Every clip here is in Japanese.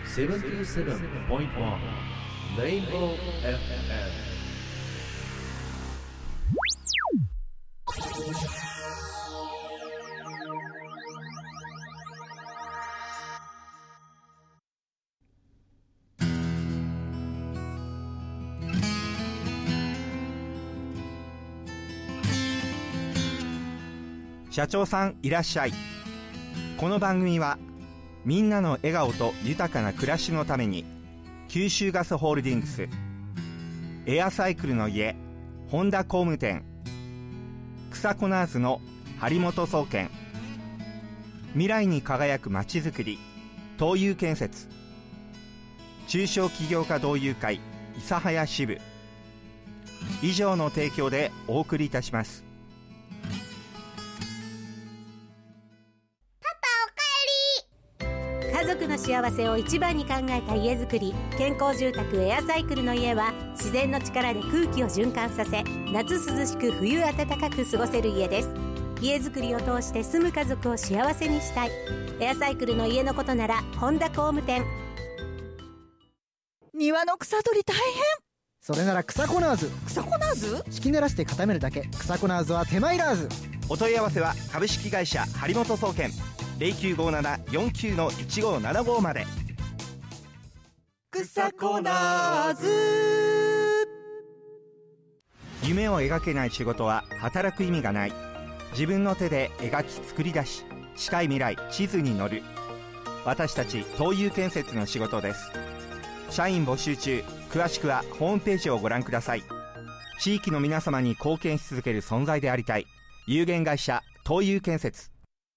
77.1 Rainbow FM。 社長さんいらっしゃい。この番組はみんなの笑顔と豊かな暮らしのために九州ガスホールディングス、エアサイクルの家本田工務店、草コナーズの張本総研、未来に輝くまちづくり東友建設、中小企業家同友会諫早支部以上の提供でお送りいたします。 家族の幸せを一番に考えた家づくり、健康住宅エアサイクルの家は自然の力で空気を循環させ、夏涼しく冬暖かく過ごせる家です。家づくりを通して住む家族を幸せにしたい。エアサイクルの家のことなら本田工務店。 庭の草取り大変。 それなら草コナーズ。 草コナーズ？ 敷き濡らして固めるだけ。草コナーズは手間いらず。 お問い合わせは株式会社張本総研 0957-49-1575 まで。 草コナーズ。 夢を描けない仕事は働く意味がない。自分の手で描き作り出し、近い未来地図に乗る。私たち東友建設の仕事です。社員募集中。詳しくはホームページをご覧ください。地域の皆様に貢献し続ける存在でありたい。有限会社東友建設。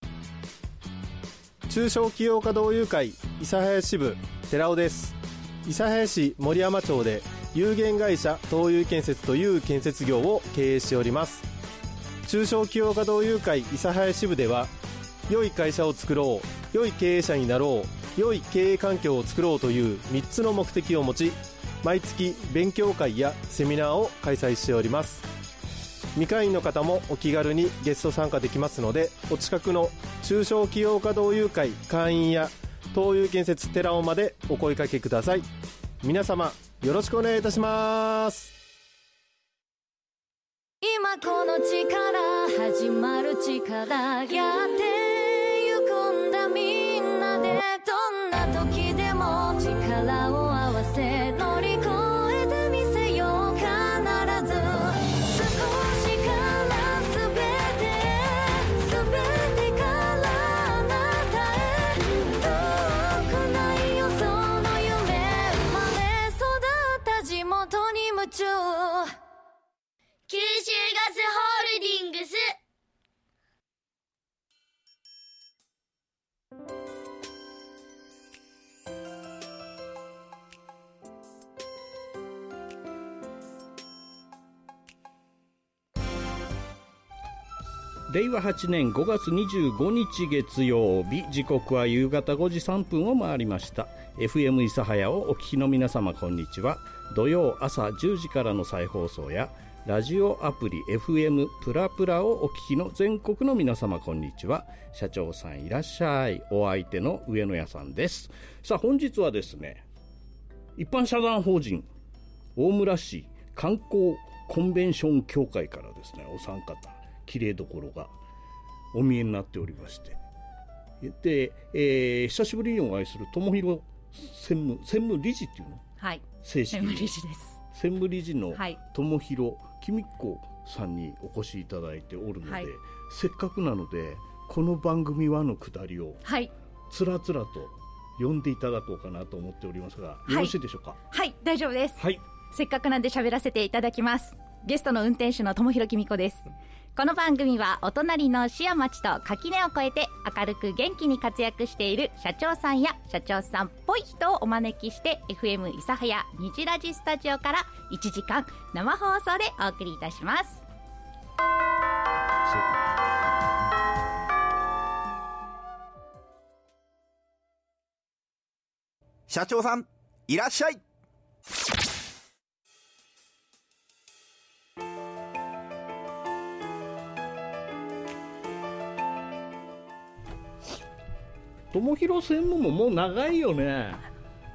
中小企業家同友会諫早支部寺尾です。諫早市森山町で有限会社東友建設という建設業を経営しております。中小企業家同友会諫早支部では、良い会社を作ろう、良い経営者になろう、良い経営環境を作ろうという3つの目的を持ち、毎月勉強会やセミナーを開催しております。未会員の方もお気軽にゲスト参加できますので、お近くの中小企業家同友会会員や東友建設寺尾までお声掛けください。皆様よろしくお願いいたします。 今この力始まる力、やってゆくんだみんなで。どんな時でも力を合わせ乗り越えてみせよう。必ず少しから全てからあなたへ。遠くないよその夢、生まれ育った地元に夢中。九州ガスホールディングス。 令和8年5月25日月曜日、時刻は夕方5時3分を回りました。 FM 諫早をお聞きの皆様、こんにちは。土曜朝10時からの再放送やラジオアプリ FM プラプラをお聞きの全国の皆様、こんにちは。社長さんいらっしゃい。お相手の上野屋さんです。さあ、本日はですね、一般社団法人大村市観光コンベンション協会からですね、お三方綺麗どころがお見えになっておりまして、で、久しぶりにお会いする友広専務理事っていうの、 はい、 正式に専務理事です。 専務理事の友広公子さんにお越しいただいておるので、はい、せっかくなのでこの番組はのくだりをつらつらと読んでいただこうかなと思っておりますが、よろしいでしょうか。 はい、大丈夫です。 はい、 せっかくなんで喋らせていただきます。ゲストの運転手の友広公子です。この番組はお隣の市や町と垣根を越えて明るく元気に活躍している社長さんや社長さんっぽい人をお招きして FM 諫早日ラジスタジオから1時間生放送でお送りいたします。 社長さんいらっしゃい。 友広専務ももう長いよね。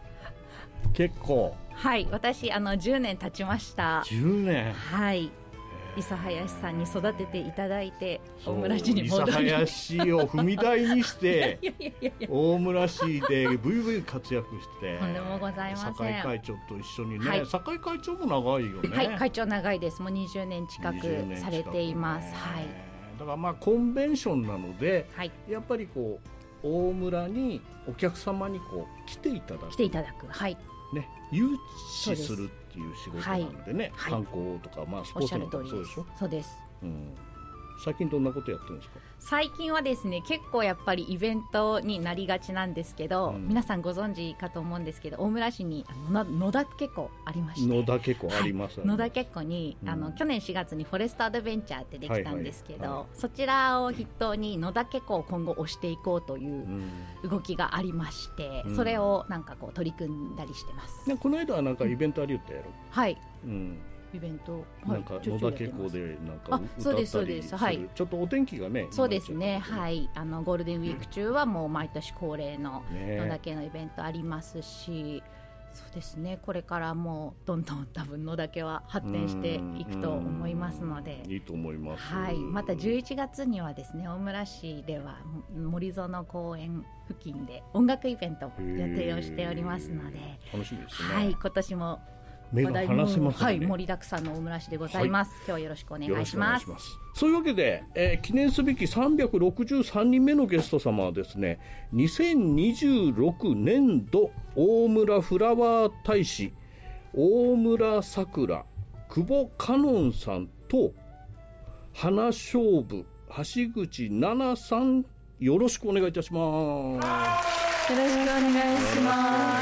結構。 はい、私10年経ちました。 10年。 はい。諫早市さんに育てていただいて大村市に戻り、 諫早市を踏み台にして大村市でブイブイ活躍してとんでもございません。 酒井会長と一緒にね、 はい、 酒井会長も長いよね。 はい、会長長いです。もう20年近くされています。はい。 だからまあコンベンションなので、 はい、 やっぱりこう大村にお客様にこう来ていただく、 はいね、誘致するっていう仕事なんでね、 はい、 観光とか、まあ、スポーツなんかもそうでしょ。 そうです、 うん、最近どんなことやってるんですか？ 最近はですね、結構やっぱりイベントになりがちなんですけど、皆さんご存知かと思うんですけど、大村市に野田結構ありまして、 野田結構あります、ね、 野田結構に去年4月にフォレストアドベンチャーってできたんですけど、そちらを筆頭に野田結構を今後推していこうという動きがありまして、それをなんかこう取り組んだりしてます。 この間はなんかイベントありよったやろ。 はい、イベント、 なんか野田結構でなんか歌ったりそうですそうです、はい、 ちょっとお天気がね、 そうですね、はい、ゴールデンウィーク中はもう毎年恒例の野田家のイベントありますし、そうですね、これからもうどんどん多分野田家は発展していくと思いますので、 いいと思います。 はい、また11月にはですね、大村市では森園公園付近で音楽イベント予定をしておりますので、 楽しみですね。 はい、今年も目が離せますね。 はい、盛りだくさんの大村市でございます。はい、今日はよろしくお願いします。 そういうわけで、記念すべき363人目のゲスト様はですね、2026年度大村フラワー大使大村さくら久保香音さんと花勝負橋口奈々さん、よろしくお願いいたします。 よろしくお願いします。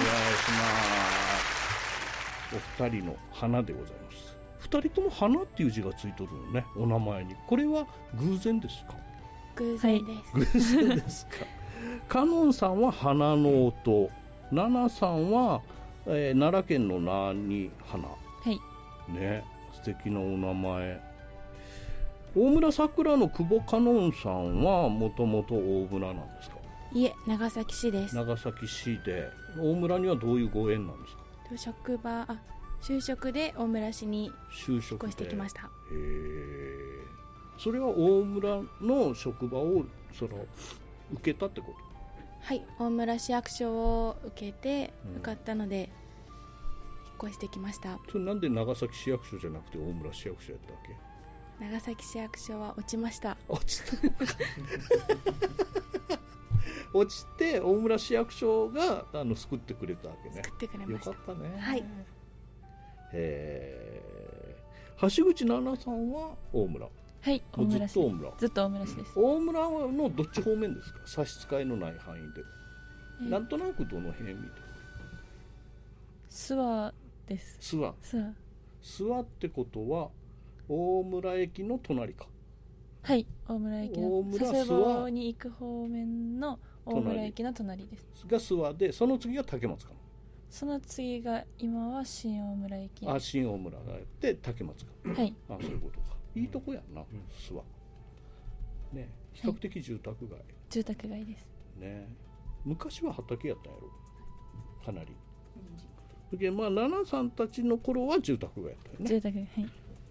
お二人の花でございます。二人とも花っていう字がついとるのね、お名前に。これは偶然ですか？ 偶然です。 偶然ですか。香音さんは花の音、奈々さんは、奈良県の名に花。 はい。 ね、素敵なお名前。大村桜の久保香音さんはもともと大村なんですか？ いえ、長崎市です。 長崎市で、大村にはどういうご縁なんですか？ 就職で大村市に引っ越してきました。 それは大村の職場を受けたってこと？ はい、大村市役所を受けて受かったので、引っ越してきました。 それなんで長崎市役所じゃなくて大村市役所やったわけ？ 長崎市役所は落ちました。 落ちた落ちて大村市役所が救ってくれたわけね。 救ってくれました。 よかったね。 はい。 橋口奈々さんは大村？ はい、大村市。ずっと大村市です。 大村のどっち方面ですか？差し支えのない範囲で。なんとなくどの辺みたいな。 諏訪です。 諏訪ってことは大村駅の隣か。 はい、大村駅の佐世保に行く方面の大村駅の隣です。 が諏訪で、その次が竹松かな。 その次が今は新大村駅。 新大村があって竹松か。 はい。 そういうことか。いいとこやんな、諏訪。ね、比較的住宅街。 住宅街です。 ね、昔は畑やったんやろ。かなり。で、まあ奈々さんたちの頃は住宅街やったよね。 住宅街、はい。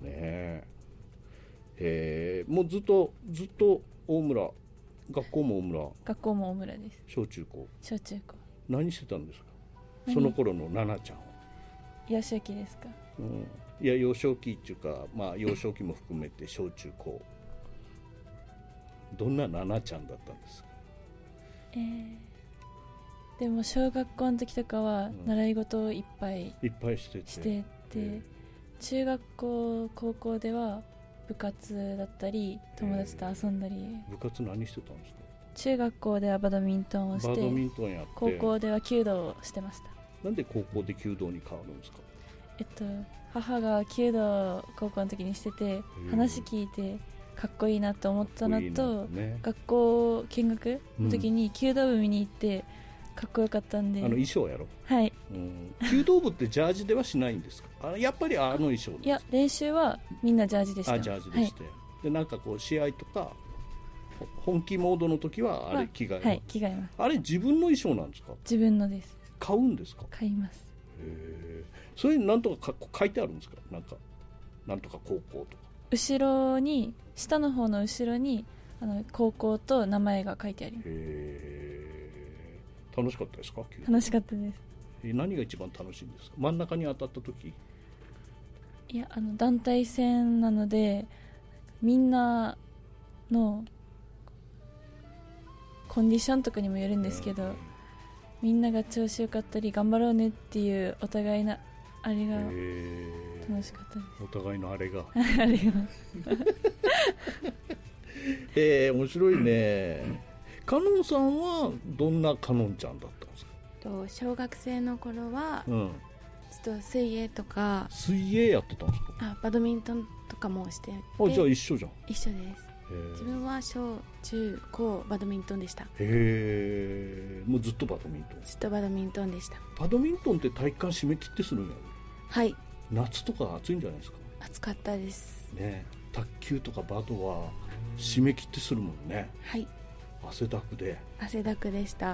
ね、もうずっと大村。学校も大村。 学校も大村です。 小中高。 小中高。 何してたんですか？その頃の奈々ちゃんは。 幼少期ですか？ いや、幼少期っていうか、まあ幼少期も含めて小中高。どんな奈々ちゃんだったんですか？ でも小学校の時とかは習い事をいっぱいしてて、中学校高校では部活だったり友達と遊んだり。 部活何してたんですか？ 中学校ではバドミントンをして、 バドミントンやって、 高校では弓道をしてました。 なんで高校で弓道に変わるんですか？ 母が弓道を高校の時にしてて、話聞いてかっこいいなと思ったのと、学校見学の時に弓道部見に行ってかっこよかったんで。 衣装やろ？ はい。 弓道部ってジャージではしないんですか？やっぱり衣装ですか？ いや、練習はみんなジャージでした。 ジャージでして、でなんかこう試合とか本気モードの時はあれ着替える？ はい、着替えます。 あれ自分の衣装なんですか？ 自分のです。 買うんですか？ 買います。 それになんとか書いてあるんですか？なんとか高校とか後ろに、下の方の後ろに高校と名前が書いてあります。 楽しかったですか？ 楽しかったです。 何が一番楽しいんですか？真ん中に当たった時？ いや、団体戦なのでみんなのコンディションとかにもよるんですけど、みんなが調子よかったり頑張ろうねっていうお互いのあれが楽しかったです。 お互いのあれがあれが面白いね。カノンさんはどんなカノンちゃんだったんですか？ 小学生の頃は、 うん、 ちょっと水泳とか。 水泳やってたんですか？ バドミントンとかもしてて。 じゃあ一緒じゃん。 一緒です。自分は小中高バドミントンでした。 もうずっとバドミントン。 ずっとバドミントンでした。 バドミントンって体育館締め切ってするんやろ？ はい。 夏とか暑いんじゃないですか？ 暑かったですね。卓球とかバドは締め切ってするもんね。 はい。 汗だくで。 汗だくでした。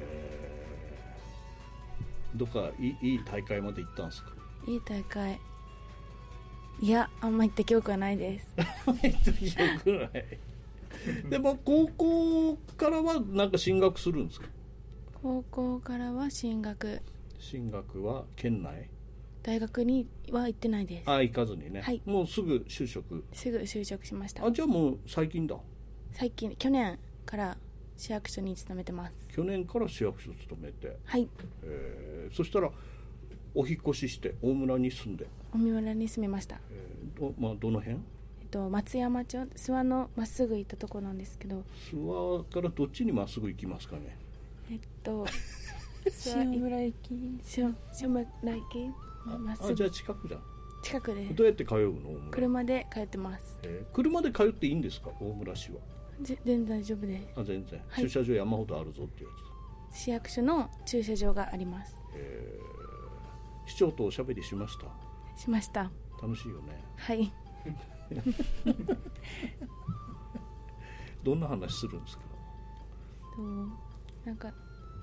どっかいい大会まで行ったんですか？ いい大会、いや、あんま行った記憶はないです。 行った記憶ない。でも高校からはなんか進学するんですか？ 高校からは進学は県内？ 大学には行ってないです。 行かずにね。 はい。 もうすぐ就職しました。 じゃあもう最近だ。 去年から市役所に勤めてます。 去年から市役所勤めて。 はい。 そしたらお引越しして大村に住んで。 大村に住みました。 どの辺？ 松山町、諏訪のまっすぐ行ったところなんですけど。 諏訪からどっちにまっすぐ行きますかね？ 塩村駅。 塩村駅。 じゃあ近くじゃん。 近くです。 どうやって通うの？ 車で通ってます。 車で通っていいんですか？大村市は。 全然大丈夫です。 全然、はい、駐車場山ほどあるぞっていうやつ。市役所の駐車場があります。 市長とおしゃべりしました？ しました。 楽しいよね。 はい。 どんな話するんですか？ なんか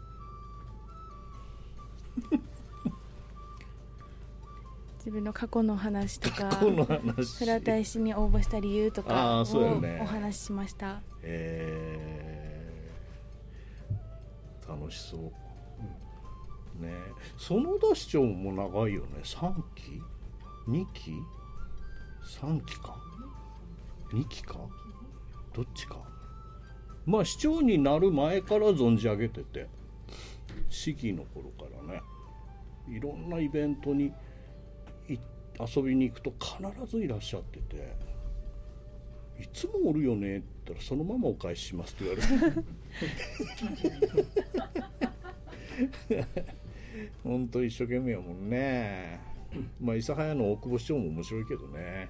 自分の過去の話とか、フラ大使に応募した理由とかをお話ししました。 楽しそうね。園田市長も長いよね。3期2期3期か2期かどっちか。まあ市長になる前から存じ上げてて、市議の頃からね、いろんなイベントに遊びに行くと必ずいらっしゃってて、いつもおるよねって言ったらそのままお返ししますって言われて本当一生懸命やもんね。まあ諫早の大久保市長も面白いけどね。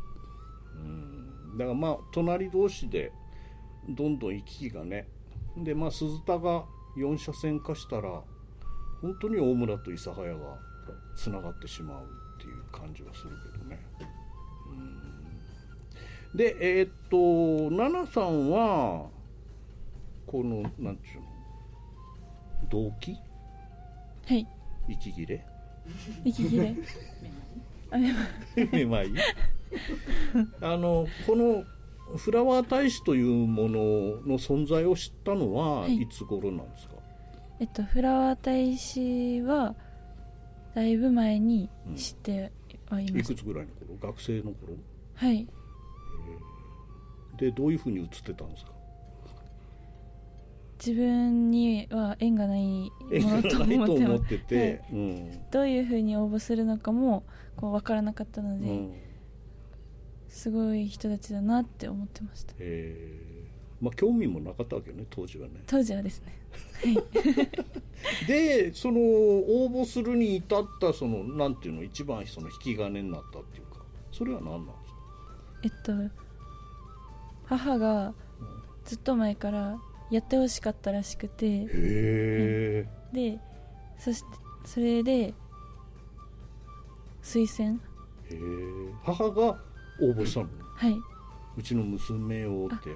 だからまあ隣同士でどんどん行き来がね。でまあ鈴田が4車線化したら本当に大村と諫早がつながってしまうっていう感じはするけどね。で奈々さんはこのなんちゅうの動機？ はい。 息切れ？めまい？このフラワー大使というものの存在を知ったのはいつ頃なんですか？ フラワー大使はだいぶ前に知ってはいました。 いくつぐらいの頃？学生の頃？ はい。 でどういうふうに映ってたんですか？ 自分には縁がないものと思ってて、どういうふうに応募するのかもこう分からなかったので、すごい人たちだなって思ってました。 まあ興味もなかったわけね、当時はね。 当時はですね。 でその応募するに至ったそのなんていうの一番その引き金になったっていうか、それは何なんですか？ 母がずっと前からやってほしかったらしくて、でそれで推薦。 母が応募したの？ はい。 うちの娘をって。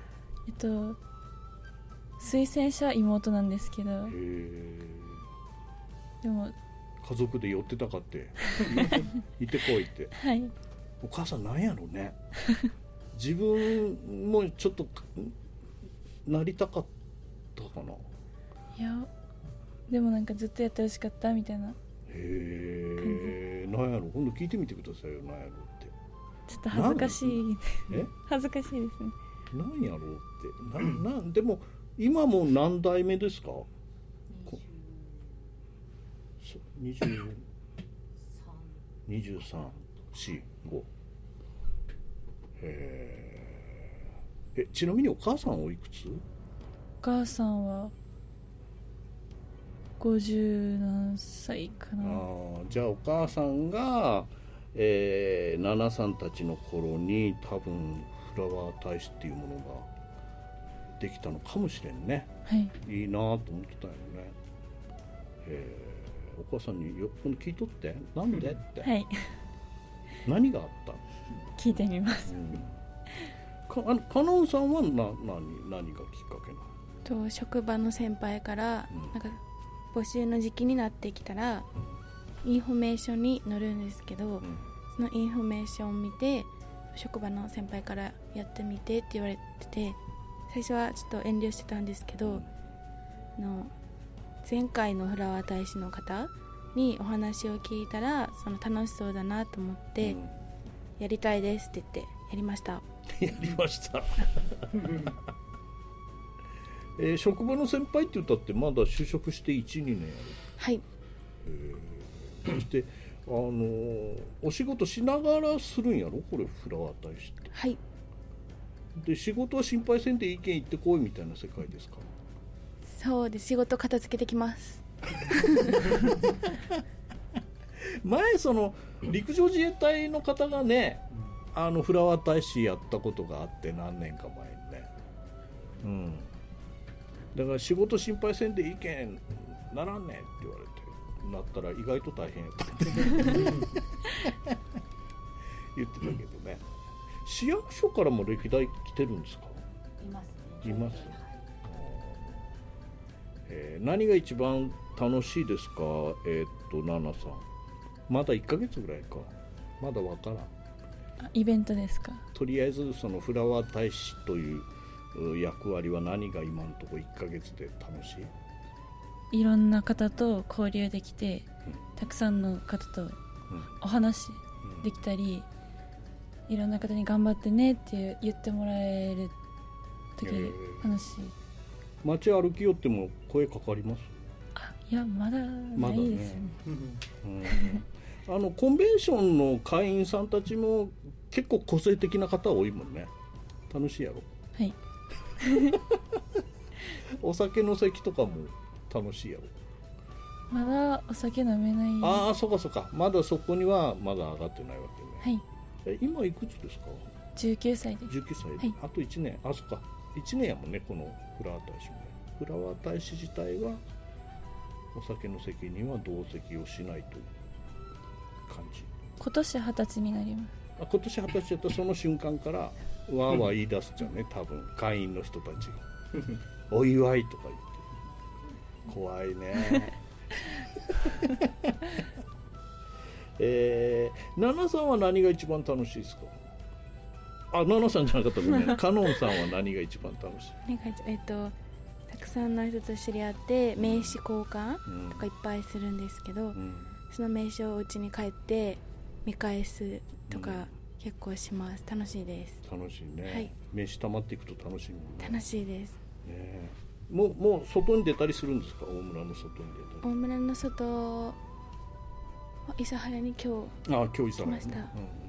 推薦者は妹なんですけど、でも家族で寄ってたかって行ってこいって、 はい、 お母さんなんやろうね自分もちょっとなりたかったかな。 いやでもなんかずっとやってほしかったみたいな。 へえ、なんやろ、今度聞いてみてくださいよ、なんやろって。 ちょっと恥ずかしい恥ずかしいですね。 なんやろうってでも今も何代目ですか？23、4、5。ちなみにお母さんおいくつ？ お母さんは50何歳かな。 じゃあお母さんが、ナナさんたちの頃に多分フラワー大使っていうものができたのかもしれんね。 はい、 いいなと思ってたよね。お母さんによっぽど聞いとってなんでって、 はい、 何があった？ 聞いてみます。 かのんさんは何がきっかけなの？ 職場の先輩から、なんか募集の時期になってきたらインフォメーションに載るんですけど、そのインフォメーションを見て職場の先輩からやってみてって言われてて、最初はちょっと遠慮してたんですけど、前回のフラワー大使の方にお話を聞いたらその楽しそうだなと思って、やりたいですって言ってやりましたやりました職場の先輩って言ったってまだ就職して 1,2 年やる。 はい。 そしてお仕事しながらするんやろこれフラワー大使って。 はい。 で仕事は心配せんで意見言ってこいみたいな世界ですか？ そうです。仕事片付けてきます前その陸上自衛隊の方がねフラワー大使やったことがあって何年か前にね、だから仕事心配せんで意見ならんねんって言われてなったら意外と大変やったって言ってたけどね。市役所からも歴代来てるんですか？います。何が一番楽しいですか？ナナさんまだ1ヶ月ぐらいか、まだわからん。 イベントですか？ とりあえずそのフラワー大使という役割は何が今のところ1ヶ月で楽しい？ いろんな方と交流できて、たくさんの方とお話できたり、いろんな方に頑張ってねって言ってもらえる時楽しい。 街歩きよっても声かかります？ いやまだないですね。 コンベンションの会員さんたちも結構個性的な方多いもんね。楽しいやろ？ はいお酒の席とかも楽しいやろ？ まだお酒飲めない。 ああ、そうかそうか。まだそこにはまだ上がってないわけね。 はい。 今いくつですか ？19歳です。 19歳で、はい、あと1年。あ、そっか。1年やもんね、このフラワー大使もね。フラワー大使自体はお酒の席には同席をしないという感じ。 今年20歳になります。 今年20歳やったらその瞬間からわーわー言い出すじゃんね、多分会員の人たちがお祝いとか言って怖いねナナさんは何が一番楽しいですか？ナナさんじゃなかったごめんカノンさんは何が一番楽しい？ たくさんの人と知り合って名刺交換とかいっぱいするんですけど、その名刺をうちに帰って見返すとか結構します。楽しいです。 楽しいね、はい、名刺溜まっていくと楽しいもんね。 楽しいです、 ね、もう外に出たりするんですか？大村の外に出たり。 大村の外諫早に今日来ました。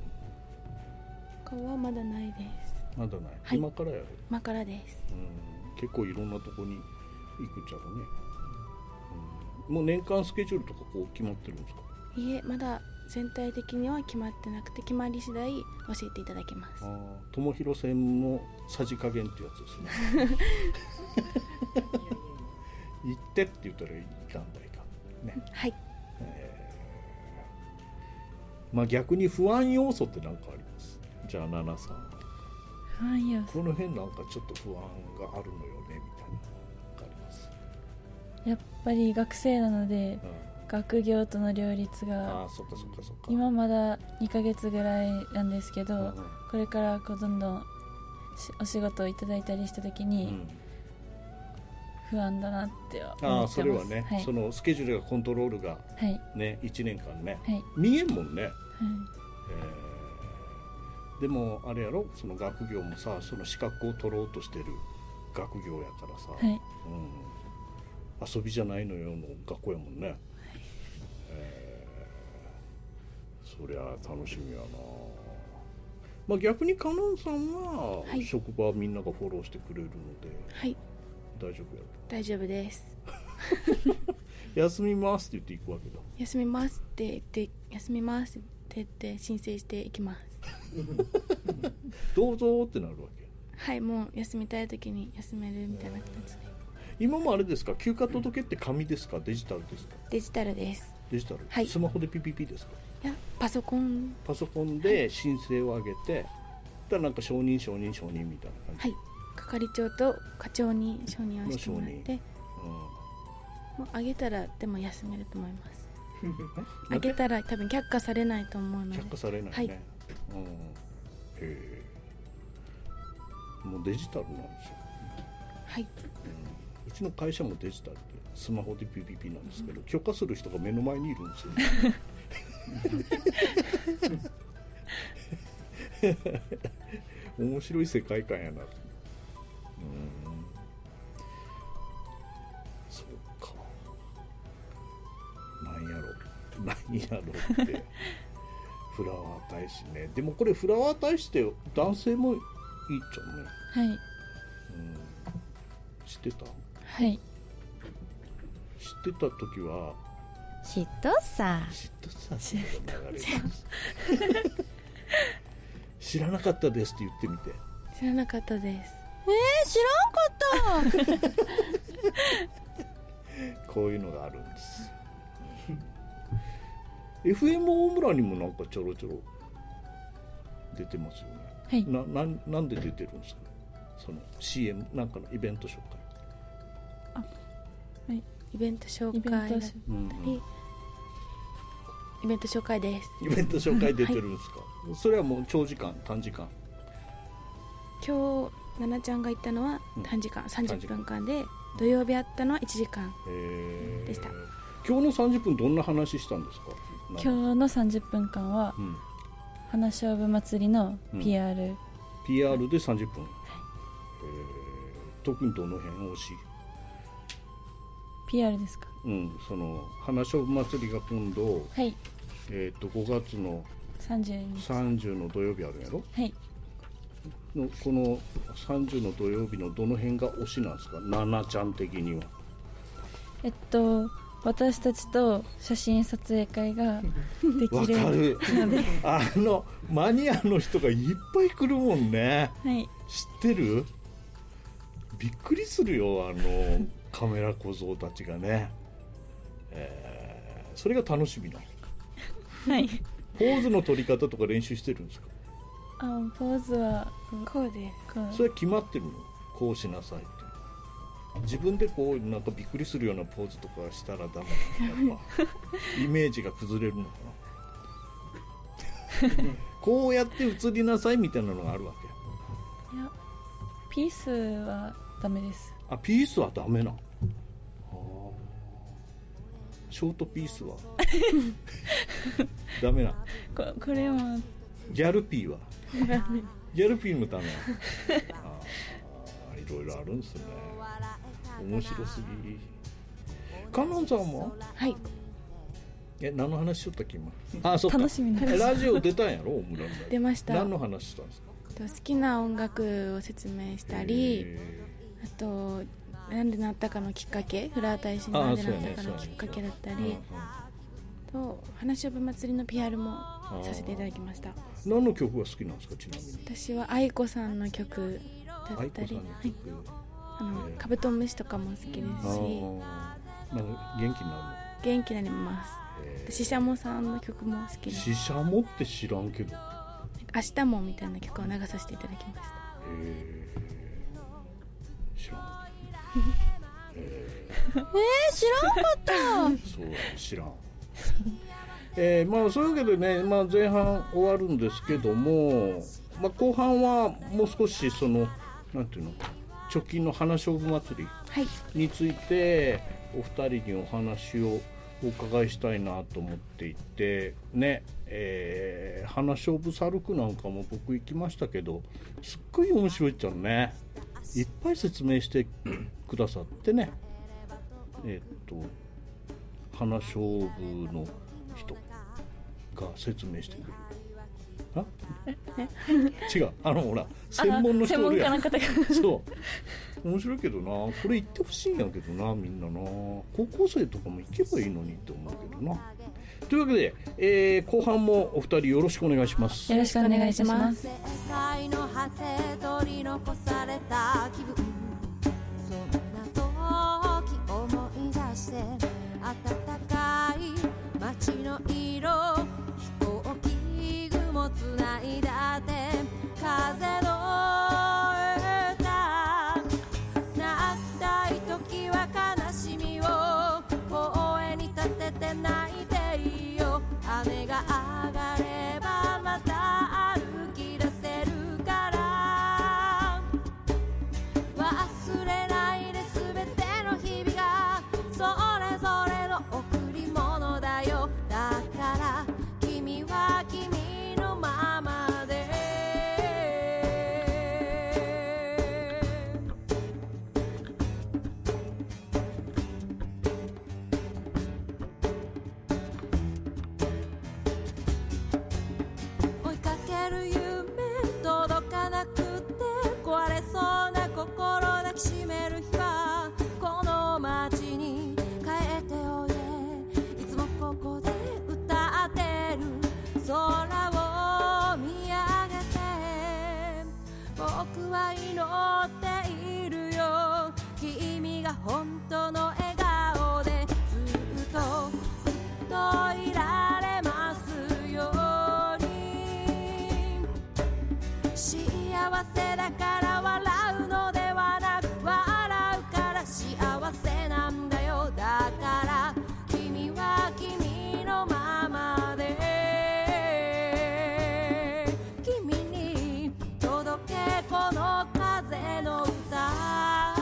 はまだないです。 まだない、 はい、 今からやる？ 今からです。 結構いろんなとこに行くっちゃろうね。もう年間スケジュールとかこう決まってるんですか？ いえ、まだ全体的には決まってなくて、決まり次第教えていただきます。 友広線のさじ加減ってやつですね行ってって言ったらいかんだいかんね。 はい、 逆に不安要素って何かあります？じゃあナナさん、 不安要素、 この辺なんかちょっと不安があるのよねみたいな。 やっぱり学生なので、 学業との両立が今まだ2ヶ月ぐらいなんですけど、これからこうどんどんお仕事をいただいたりした時に不安だなっては思ってます。 それはね、そのスケジュールがコントロールがね、1年間ね、見えんもんね。でもあれやろ、その学業もさ、その資格を取ろうとしてる学業やからさ、遊びじゃないのよの学校やもんね。そりゃ楽しみやな。まあ、逆にカノンさんは職場みんながフォローしてくれるので、大丈夫やろ。 大丈夫です。 休みますって言っていくわけだ。 休みますって言って休みますって言って申請していきます。 どうぞってなるわけ。 はい、もう休みたい時に休めるみたいな形で。 今もあれですか、休暇届けって紙ですか、デジタルですか？ デジタルです。 デジタル、 はい、 スマホでピピピですか？ いや、パソコンで申請を上げて、だなんか承認みたいな感じ。 はい、係長と課長に承認をしてもらって、もう上げたらでも休めると思います。上げたら多分却下されないと思うので。 却下されないね。はい、もうデジタルなんですよ。はい、うちの会社もデジタルでスマホで PPP なんですけど、許可する人が目の前にいるんですよ。面白い世界観やな。そうか。なんやろってフラワー大使ね。でもこれフラワー大使って男性もいいっちゃうね。 はい。 知ってた？ はい。 知ってた時は知っとさ知らなかったですって言ってみて。 知らなかったです。 知らんかった。 こういうのがあるんです。FM 大村にもなんかちょろちょろ出てますよね。 はい。 なんで出てるんですか？その CM なんかのイベント紹介。 はい。イベント紹介だったり、イベント紹介です。 イベント紹介出てるんですか？はい、それはもう長時間短時間？ 今日奈々ちゃんが言ったのは短時間、30分間で、土曜日あったのは1時間でした。 今日の30分どんな話したんですか？ 今日の30分間は、花勝負祭りの PR、PR で30分。特にどの辺推し？ PR ですか？ その花勝負祭りが今度、 はい、 5月の30の土曜日あるやろ？ はい。 この30の土曜日のどの辺が推しなんですか？奈々ちゃん的には。 私たちと写真撮影会ができるので。 マニアの人がいっぱい来るもんね。 はい。 知ってる？びっくりするよ、カメラ小僧たちがね。それが楽しみなの。 はい。 ポーズの取り方とか練習してるんですか？ ポーズはこうです。 それは決まってるの？こうしなさいって。自分でこうなんかびっくりするようなポーズとかしたらダメなの？やっぱイメージが崩れるのかな。こうやって映りなさいみたいなのがあるわけ？ いや、ピースはダメです。 ピースはダメな。ショートピースはダメな。 これはギャルピーはギャルピーもダメ。いろいろあるんですね。面白すぎ。カノンさんも？ はい。 何の話しよったっけ今？そうか。 楽しみな。 ラジオ出たんやろ？大村出ました。 何の話したんですか？ 好きな音楽を説明したり、あとなんでなったかのきっかけ、フラワー大使になんでなったかのきっかけだったり、と花勝負祭りの PR もさせていただきました。 何の曲が好きなんですか？ちなみに。 私は愛子さんの曲だったり、カブトムシとかも好きですし、 なんか元気になるの？ 元気になります。ししゃもさんの曲も好きです。 ししゃもって知らんけど、 明日もみたいな曲を流させていただきました。 知らん。 知らんかったそう知らんまあそういうわけでね、まあ、前半終わるんですけども、まあ、後半はもう少しそのなんていうの直近の花勝負祭りについてお二人にお話をお伺いしたいなと思っていてね、花勝負サルクなんかも僕行きましたけどすっごい面白いっちゃうね。いっぱい説明してくださってね、花勝負の人が説明してくる。あ違うほら専門の人おるやん。そう面白いけどな、これ行ってほしいんやけどな、みんなな高校生とかも行けばいいのにって思うけどな。というわけで、後半もお二人よろしくお願いします。 よろしくお願いします。 世界の果て取り残された気分、そんな時思い出して暖かい街の色、飛行機雲つないだって風の歌、泣きたい時は悲しみを声に立てて泣いていいよ。雨が上がればまた歩き出せるから、忘れないで全ての日々がそれぞれの贈り物だよ。だから君は君のままで。追いかける夢届かなくて壊れそうな心抱きしめる日はこの街に帰っておいで。いつもここで歌ってる空を見上げて僕は祈っているよ。君が本当の笑顔でずっといられますように。幸せだから笑うのではなく笑うから幸せなんだよ。だから君は君のままで。君に届けこの風の歌。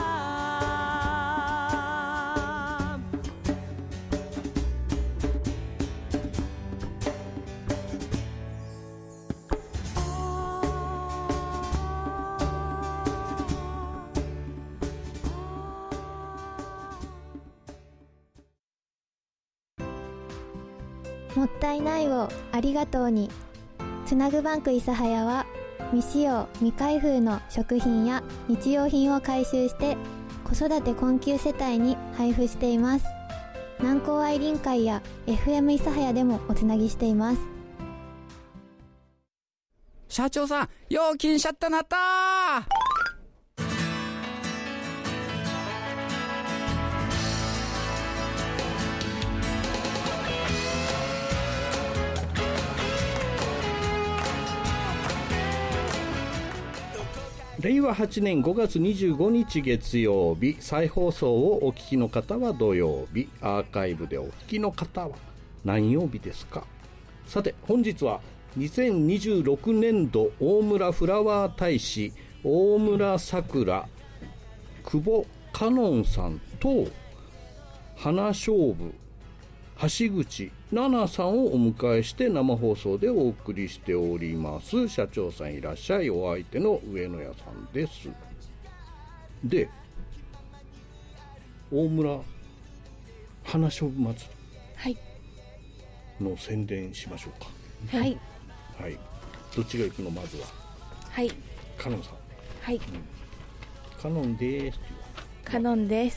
もったいないをありがとうに。つなぐバンク諫早は未使用未開封の食品や日用品を回収して子育て困窮世帯に配布しています。南高愛林会や FM 諫早でもおつなぎしています。 社長さん、よう金しゃったなったー。 令和8年5月25日月曜日、再放送をお聞きの方は土曜日、アーカイブでお聞きの方は何曜日ですか。さて本日は2026年度大村フラワー大使大村さくら久保香音さんと花勝負橋口奈々さんをお迎えして生放送でお送りしております。社長さんいらっしゃい。お相手の上野屋さんです。で、大村花勝負祭りの宣伝しましょうか。 はいはい、どっちが行くの。まずはカノンさん。 はい、 カノンです。 カノンです、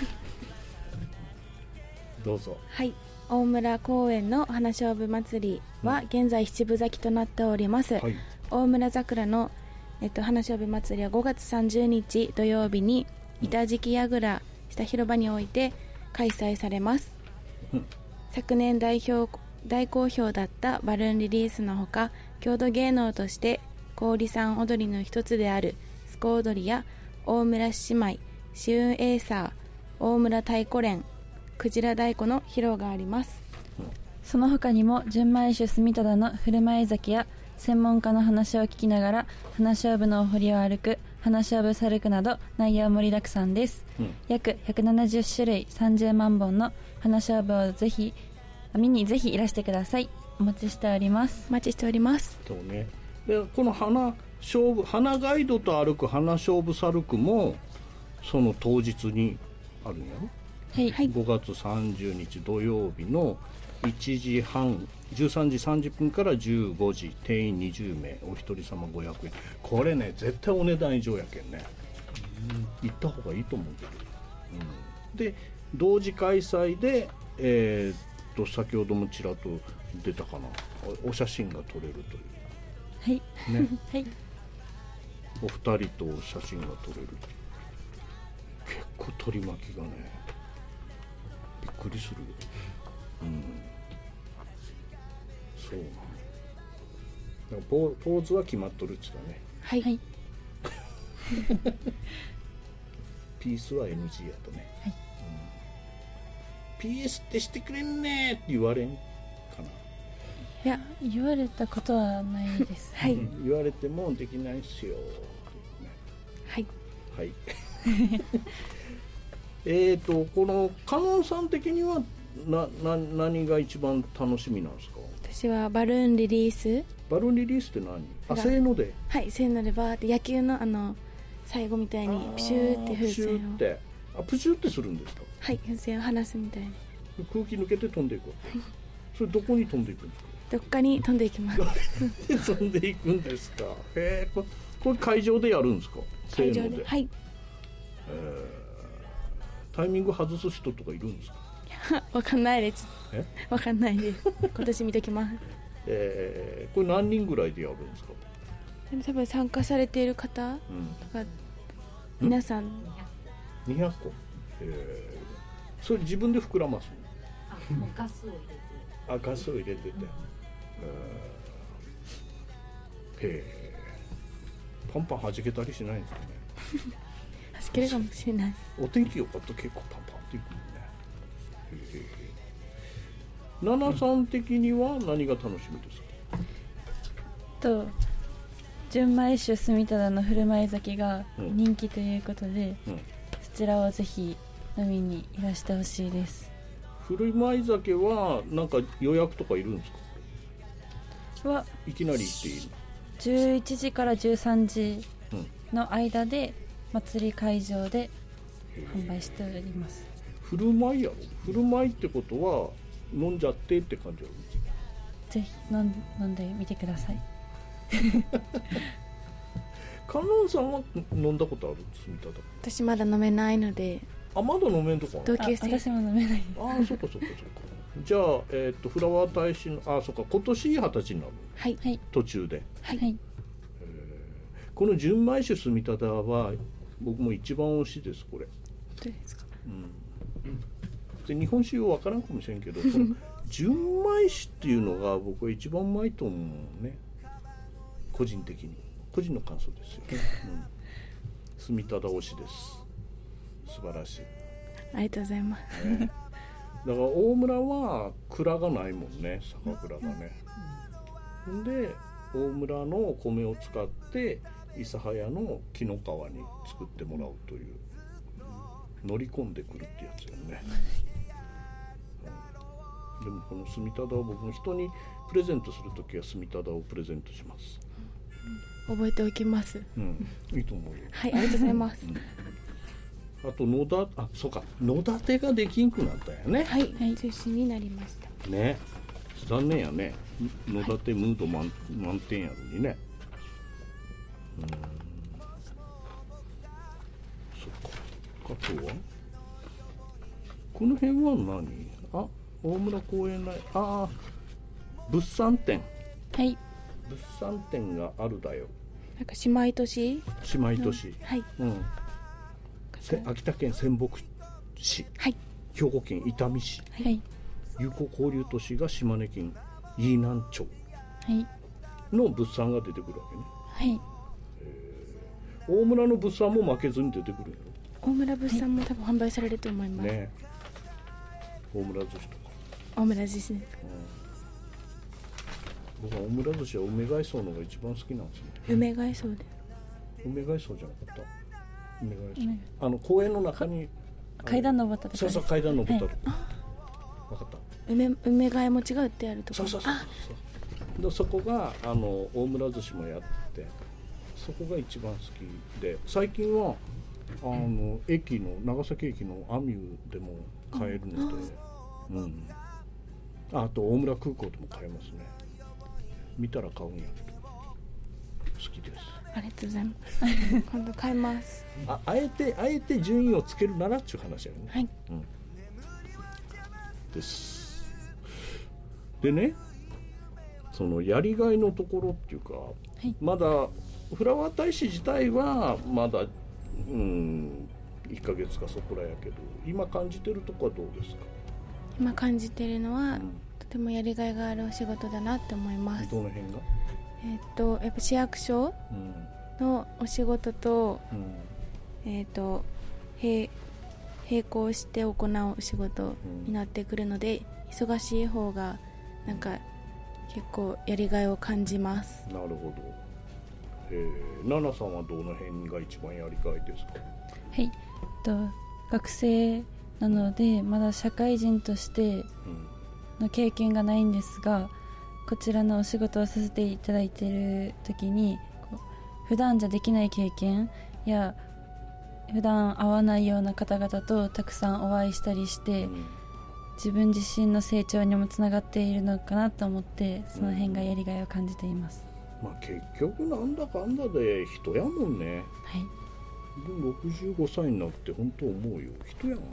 どうぞ。 はい、大村公園の花勝負祭りは現在7分咲きとなっております、大村桜の、花勝負祭りは5月30日土曜日に板敷櫓下広場において開催されます、昨年大好評だったバルーンリリースのほか、郷土芸能として氷山踊りの一つであるスコ踊りや大村姉妹、紫雲エーサー、 大村太鼓連クジラ太鼓の披露があります。 その他にも純米酒住忠の振る舞い酒や専門家の話を聞きながら花菖蒲のお堀を歩く花菖蒲サルクなど内容盛りだくさんです、約170種類30万本の花菖蒲をぜひ見にぜひいらしてください。お待ちしております。 お待ちしております。 そうね。でこの花ガイドと歩く花菖蒲サルクもその当日にあるんやろ。 はい、 5月30日土曜日の1時半13時30分から15時、定員20名、お一人様500円。これね絶対お値段以上やけんね、行った方がいいと思うけど、で同時開催で先ほどもちらっと出たかな、お写真が撮れるという、 はいねはい、 お二人と写真が撮れる。結構取り巻きがねびっくりするよ、そうなんだ。ポーズは決まっとるっちだね。 はい、はい、 ピースは NG やとね、はい、ピースってしてくれんねって言われんかな。 いや言われたことはないですはい、 言われてもできないっすよ、ね、 はいはいこのカノンさん的には何が一番楽しみなんですか？ 私はバルーンリリース。 バルーンリリースって何？せーので。 はい、せーのでバーって野球の最後みたいにプシューって風船をプシューってするんですか？ はい、風船を離すみたいに空気抜けて飛んでいくそれどこに飛んでいくんですか？ どっかに飛んでいきます飛んでいくんですか？これ会場でやるんですか？ 会場で、はい、 タイミング外す人とかいるんですか？ わかんないです。わかんないです。今年見ときます。 これ何人ぐらいでやるんですか？ でも多分参加されている方とか、皆さん 200個。それ自分で膨らますの？ もうガスを入れて。 ガスを入れてて。パンパン弾けたりしないんですかね？ 弾けるかもしれない。 お天気良かったら結構パンパンっていくもんね。ナナさん的には何が楽しみですか？ 純米酒住忠の振る舞い酒が人気ということで、そちらをぜひ飲みにいらしてほしいです。 振る舞い酒はなんか予約とかいるんですか？いきなり行っていいの ？11時から13時の間で祭り会場で販売しております。 振る舞いやろ？振る舞いってことは飲んじゃってって感じやろ？ ぜひ飲んでみてください観音さんは飲んだことある？住忠。 私まだ飲めないので。 まだ飲めんとか。 同級生。 私も飲めない。 そうかじゃあ、フラワー大使のそうか、今年20歳になる。 はい、 途中で。 はい、 この純米酒住忠は僕も一番推しです。これどうですか？ で日本酒分からんかもしれんけどこの純米酒っていうのが僕は一番うまいと思うね、個人的に。個人の感想ですよね、住忠推しです。素晴らしい。 ありがとうございます、 だから大村は蔵がないもんね、酒蔵がね、で大村の米を使って諫早の紀の川に作ってもらうという、乗り込んでくるってやつよね、でもこの住忠を僕も人にプレゼントするときは住忠をプレゼントします。 覚えておきます。 いいと思うよ。 はい、ありがとうございます。 あとそうか、野立てができんくなったよね。 はい、中止になりましたね。残念やね。野立てムード満点やのにね。そっか。あとはこの辺は何？大村公園内、物産展。 はい。 物産展があるだよ。 なんか姉妹都市。はい。 秋田県仙北市、 はい、 兵庫県伊丹市、 はい、 友好交流都市が島根県飯南町の物産が出てくるわけね。 はい。 大村の物産も負けずに出てくるよ。 大村物産も多分販売されると思います。 ね、大村寿司とか。 大村寿司です。 僕は大村寿司は梅貝荘のが一番好きなんですね。 梅貝荘です。 梅貝荘じゃなかった。梅貝荘。公園の中に階段登ったとか。 そうそう、階段登ったとか。分かった。 梅貝も違うってあるところ。 そうでそこが大村寿司もやって、そこが一番好きで、最近は駅の長崎駅のアミューでも買えるので、あと大村空港でも買えますね。見たら買うんやけど好きです。 ありがとうございます今度買います。 あえて順位をつけるならっていう話やね。 はい、 ですでね、そのやりがいのところっていうか、まだフラワー大使自体はまだ1ヶ月かそこらやけど、今感じてるとこはどうですか？ 今感じてるのは、とてもやりがいがあるお仕事だなって思います。 どの辺が？ やっぱ市役所のお仕事と、並行して行うお仕事になってくるので、忙しい方がなんか結構やりがいを感じます。 なるほど。ナナさんはどの辺が一番やりがいですか？ はい、学生なのでまだ社会人としての経験がないんですが、こちらのお仕事をさせていただいている時に普段じゃできない経験や普段会わないような方々とたくさんお会いしたりして、自分自身の成長にもつながっているのかなと思って、その辺がやりがいを感じています。 結局なんだかんだで人やもんね。 はい。 65歳になって本当思うよ、人やも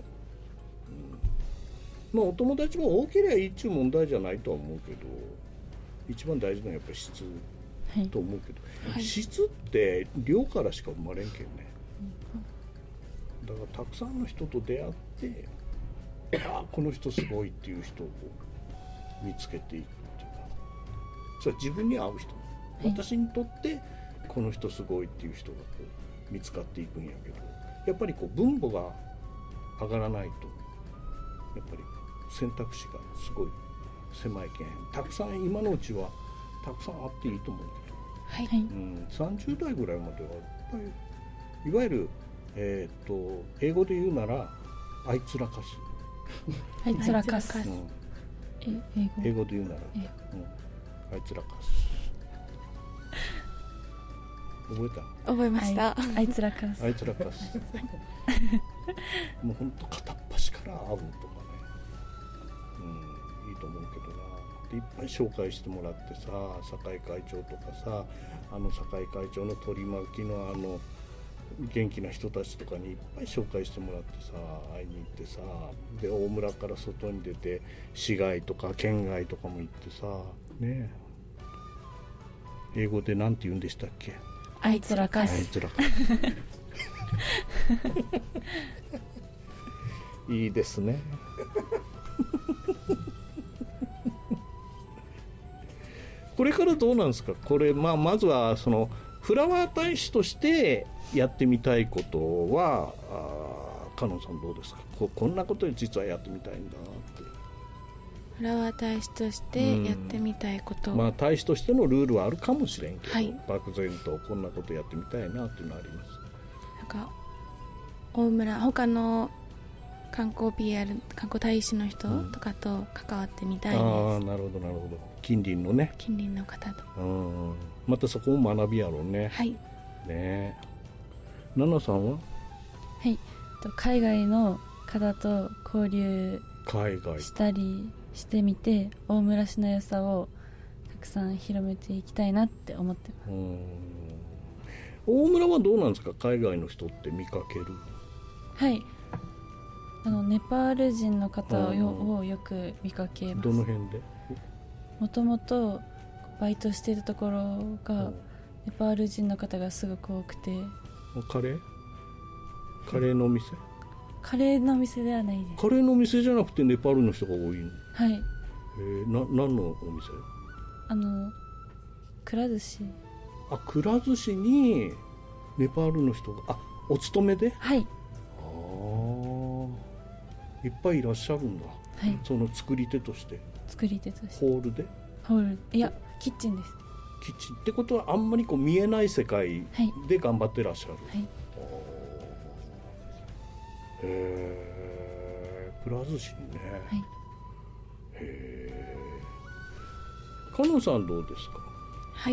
ん。お友達も多ければいいっちゅう問題じゃないとは思うけど、一番大事なのはやっぱり質と思うけど、質って量からしか生まれんけんね。だからたくさんの人と出会って、この人すごいっていう人を見つけていくっていうか、それは自分に合う人、私にとってこの人すごいっていう人がこう見つかっていくんやけど、やっぱりこう分母が上がらないとやっぱり選択肢がすごい狭いけん、たくさん今のうちはたくさんあっていいと思うけど、30代ぐらいまではやっぱりいわゆる、英語で言うならあいつらかすあいつらかす、 英語で言うなら、あいつらかす覚えた？ 覚えました。 あいつらかす、 あいつらかすもうほんと片っ端から会うとかね、いいと思うけどな。でいっぱい紹介してもらってさ、酒井会長とかさ、酒井会長の取り巻きの元気な人たちとかにいっぱい紹介してもらってさ、会いに行ってさ、で大村から外に出て市外とか県外とかも行ってさね、英語でなんて言うんでしたっけ？ あいつらかす、 あいつらかすいいですねこれからどうなんですか？これ、まずはそのフラワー大使としてやってみたいことは、カノンさんどうですか？こんなこと実はやってみたいんだって。 フラワー大使としてやってみたいこと、 大使としてのルールはあるかもしれんけど、漠然とこんなことやってみたいなっていうのはあります。 なんか大村他の観光 PR 観光大使の人とかと関わってみたいです。 なるほどなるほど。近隣のね、 近隣の方と、 またそこも学びやろうね。 はいね。ナナさんは？ はい、海外の方と交流したりしてみて、大村市の良さをたくさん広めていきたいなって思ってます。 大村はどうなんですか？海外の人って見かける？ はい、ネパール人の方をよく見かけます。 どの辺で？ もともとバイトしていたところがネパール人の方がすごく多くて。 カレーの店？ カレーの店ではないです。 カレーの店じゃなくてネパールの人が多いの？ はい。 何のお店？ くら寿司。 くら寿司にネパールの人がお勤めで？ はい。 いっぱいいらっしゃるんだ、 はい、 その作り手としてホールでいやキッチンです。 キッチンってことはあんまりこう見えない世界で頑張ってらっしゃる、はい、へえ、くら寿司にね、はい、へえ。かのさんどうですか？ はい、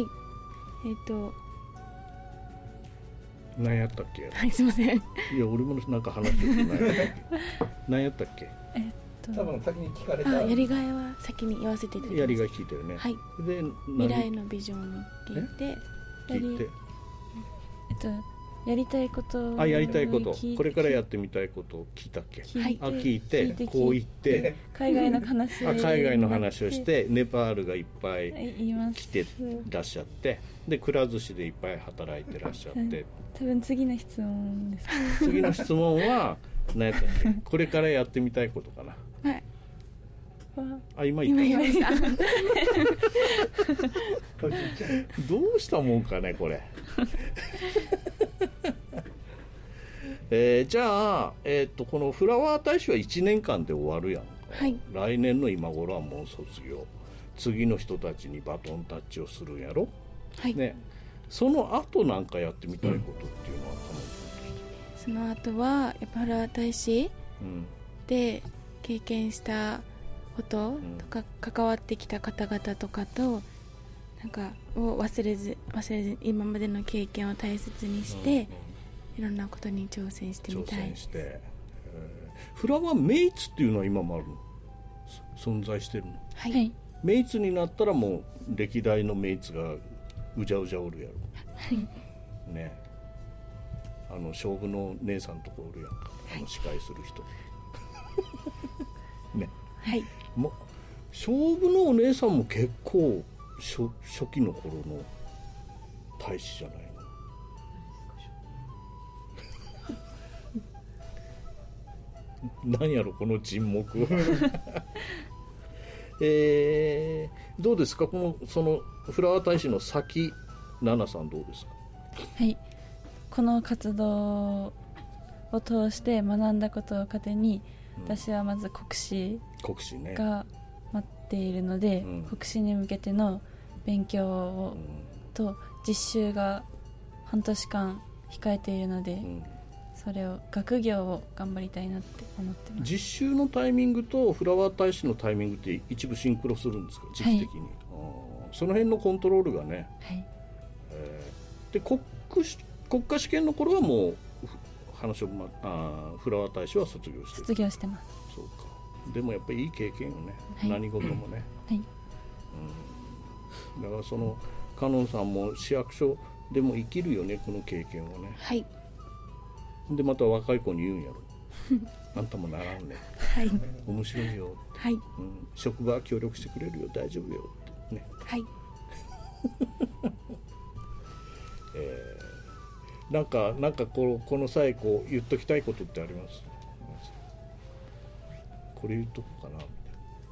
何やったっけ？ はい、すいません。いや、俺もなんか話してない何やったっけ？ 多分先に聞かれた。 やりがいは先に言わせていただきます。 やりがい聞いてるね。 はい。 で、 未来のビジョンを聞いて、 やりたいこと、 やりたいこと、これからやってみたいことを聞いたっけ？はい。聞いてこう言って海外の話海外の話をしてネパールがいっぱい来てらっしゃって、でくら寿司でいっぱい働いてらっしゃって、 多分次の質問です。 次の質問は何やったっけ？これからやってみたいことかな。はい。今言った。どうしたもんかねこれ。じゃあ、このフラワー大使は1年間で終わるやんか、はい、来年の今頃はもう卒業、次の人たちにバトンタッチをするんやろ、はいね、その後なんかやってみたいことっていうのはその後はやっぱフラワー大使で経験したこととか、関わってきた方々とかとなんかを忘れず今までの経験を大切にして、いろんなことに挑戦してみたい。 フラワーメイツっていうのは今もあるの？存在してるの？ はい。 メイツになったらもう歴代のメイツがうじゃうじゃおるやろ。はい。ね。将軍の姉さんとこおるやんか。司会する人。ね。はい。将軍のお姉さんも結構初期の頃の大使じゃないの？何やろこの沈黙は。どうですかそのフラワー大使の先、奈々さんどうですか？ はい、この活動を通して学んだことを糧に、私はまず国試が待っているので、国試に向けての勉強を、と実習が半年間控えているので、それを学業を頑張りたいなって思ってます。 実習のタイミングとフラワー大使のタイミングって一部シンクロするんですか、時期的に？はい、その辺のコントロールがね、はい、で国家試験の頃はもうフラワー大使は卒業してる？ 卒業してます。 そうか。でもやっぱりいい経験よね、はい、何事もね、はい、だからそのカノンさんも市役所でも生きるよね、この経験をね。はい。でまた若い子に言うんやろ。あんたもならんね。はい。面白いよ。はい。職場は協力してくれるよ、大丈夫よってね。はい。なんかこの際こう言っときたいことってあります？これ言っとこうかなみたいな。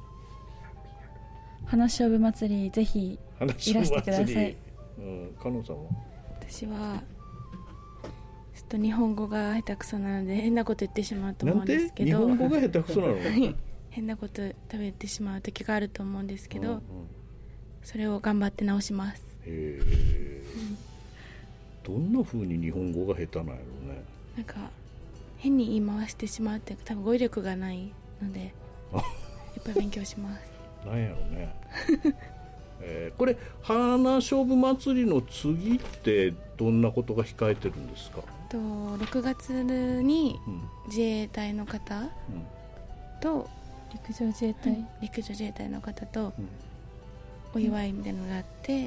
花しょぶ祭りぜひいらしてください。 かのんさんは？ 私はちょっと日本語が下手くそなので変なこと言ってしまうと思うんですけど。 なんで？日本語が下手くそなの？ 変なこと食べてしまう時があると思うんですけど、それを頑張って直します。へえ。 どんな風に日本語が下手なんやろうね。 なんか変に言い回してしまうって多分語彙力がないのでやっぱり勉強します。 なんやろうね。これ花しょぶ祭りの次ってどんなことが控えてるんですか ？6月に自衛隊の方と、 陸上自衛隊の方とお祝いみたいなのがあって、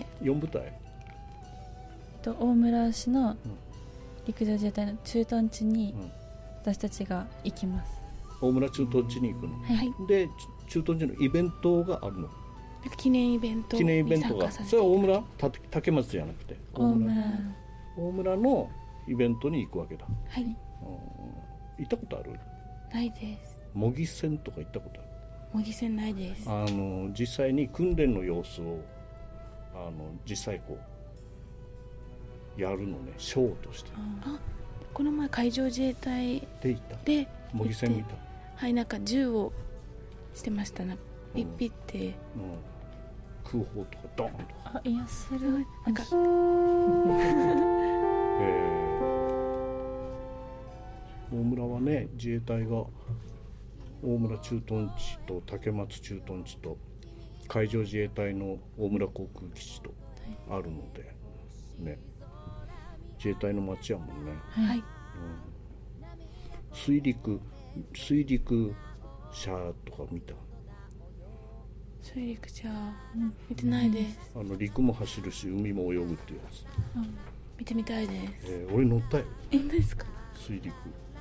4部隊大村市の陸上自衛隊の駐屯地に私たちが行きます。 大村駐屯地に行くの、はい、で駐屯地のイベントがあるの？ 記念イベントがそれは大村竹松じゃなくて大村のイベントに行くわけだ。はい。行ったことある？ ないです。 模擬戦とか行ったことある？ 模擬戦ないです。 実際に訓練の様子を実際こうやるのね、ショーとして。 この前海上自衛隊で模擬戦見た？ はい、なんか銃をしてましたね。ピッピって、 空砲とかドーンとか。 あ、いや、それはなんか大村はね、自衛隊が大村駐屯地と竹松駐屯地と海上自衛隊の大村航空基地とあるので、ね、自衛隊の町やもんね。 はい。 水陸車とか見た？ 水陸車、見てないです。 陸も走るし海も泳ぐっていうやつ。 見てみたいです。 俺乗ったよ。 いいんですか？ 水陸。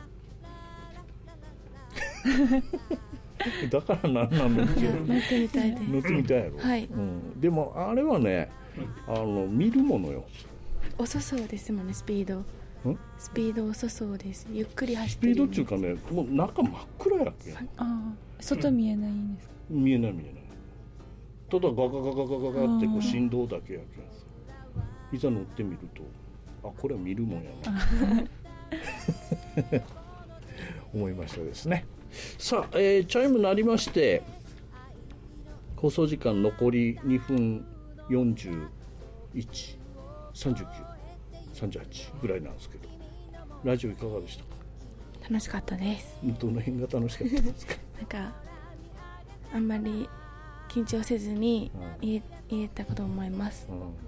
だからなんなの？ 乗ってみたいです。 乗ってみたいやろ。 はい。 でもあれはね、見るものよ。 遅そうですもんね、スピード。スピード遅そうです。ゆっくり走ってる。 スピードっていうかね、もう中真っ暗やけん。 外見えないんですか？ 見えない。ただガガガガガガガってこう振動だけやけん。いざ乗ってみると、これは見るもんやな思いましたですね。さあ、チャイム鳴りまして、放送時間残り2分41、39、38ぐらいなんですけど、ラジオいかがでしたか？ 楽しかったです。 どの辺が楽しかったですか？ なんかあんまり緊張せずに言えたこと思います。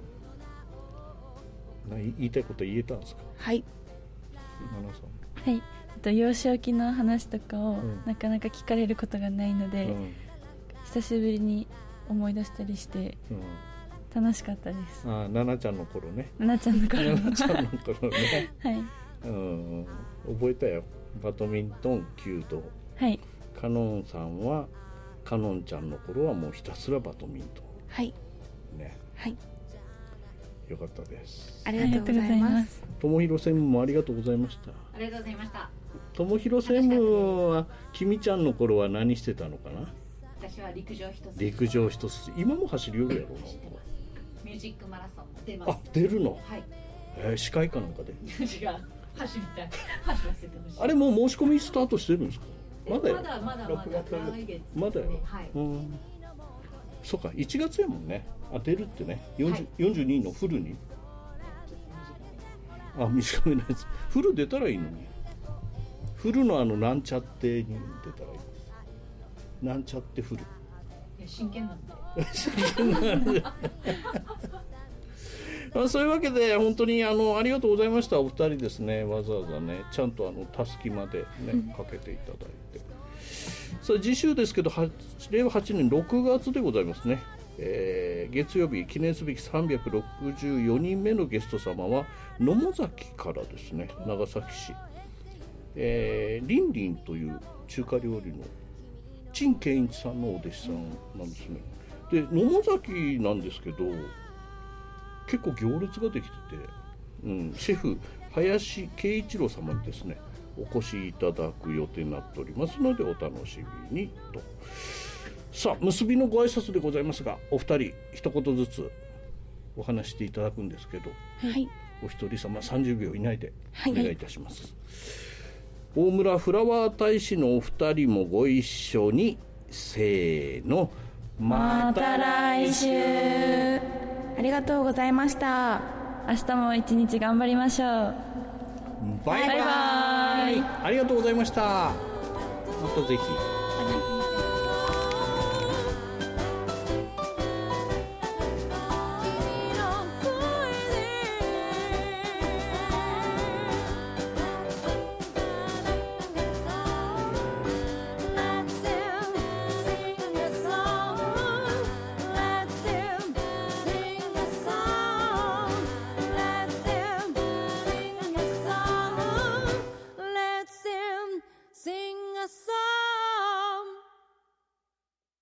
言いたいこと言えたんですか？ はい。 今田さん。 はい。幼少期の話とかをなかなか聞かれることがないので、久しぶりに思い出したりして楽しかったです。 ナナちゃんの頃ね。 ナナちゃんの頃ね。 はい。覚えたよ。バドミントン、弓道。 はい。 カノンさんはカノンちゃんの頃はもうひたすらバドミントン。 はい。 ね。 はい。 よかったです。 ありがとうございます。 友広専務もありがとうございました。 ありがとうございました。 友広専務は君ちゃんの頃は何してたのかな？ 私は陸上一筋。 陸上一筋。今も走るようやろうな。 ミュージックマラソン出ます。 出るの？ はい。 司会かなんかで？ 違う。走りたい。走らせてほしい。 あれもう申し込みスタートしてるんですか？まだよ。 まだ 6月。まだよ。 はい。 そうか、1月やもんね。出るってね。42のフルに。短めのやつ。フル出たらいいのに。フルのなんちゃってに出たらいい。なんちゃってフル。 真剣なんで。そういうわけで本当にありがとうございました。お二人ですね、わざわざねちゃんとたすきまでねかけていただいて、さあ次週ですけど令和8年6月でございますね。月曜日記念すべき364人目のゲスト様は野母崎からですね、長崎市、リンリンという中華料理の陳健一さんのお弟子さんなんですね。で野母崎なんですけど結構行列ができてて、シェフ林圭一郎様にですねお越しいただく予定になっておりますのでお楽しみにと。さあ結びのご挨拶でございますが、お二人一言ずつお話していただくんですけど、 はい、 お一人様30秒以内でお願いいたします。大村フラワー大使のお二人もご一緒に、せーの、 また来週。ありがとうございました。 明日も一日頑張りましょう。 バイバイ。ありがとうございました。またぜひ。